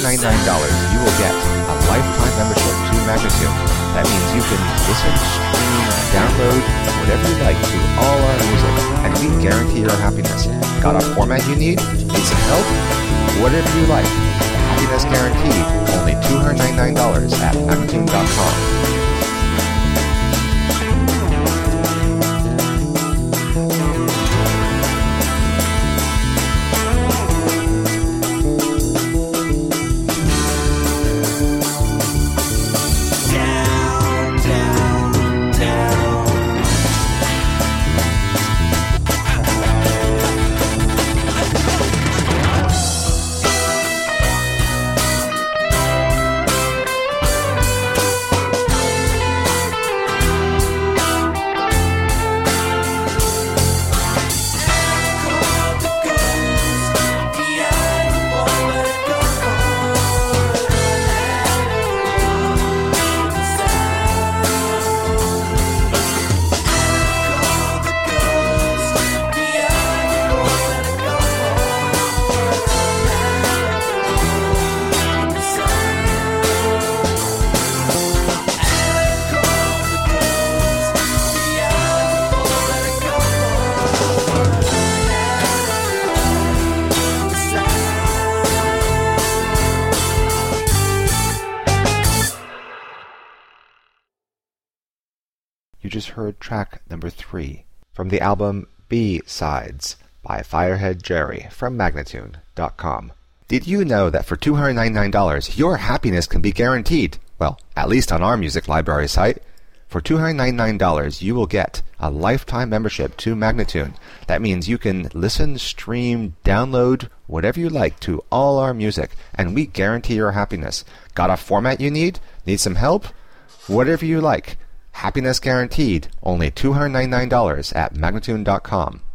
you will get a lifetime membership to Magnatune. That means you can listen, stream, download, whatever you like to all our music, and we guarantee your happiness. Got a format you need? Need some help? Whatever you like. Happiness guaranteed. Only $299 at Magnatune.com. You just heard track number 3 from the album B-Sides by Firehead Jerry from Magnatune.com. Did you know that for $299 your happiness can be guaranteed? Well, at least on our music library site. For $299 you will get a lifetime membership to Magnatune. That means you can listen, stream, download, whatever you like to all our music, and we guarantee your happiness. Got a format you need? Need some help? Whatever you like. Happiness guaranteed. Only $299 at Magnatune.com.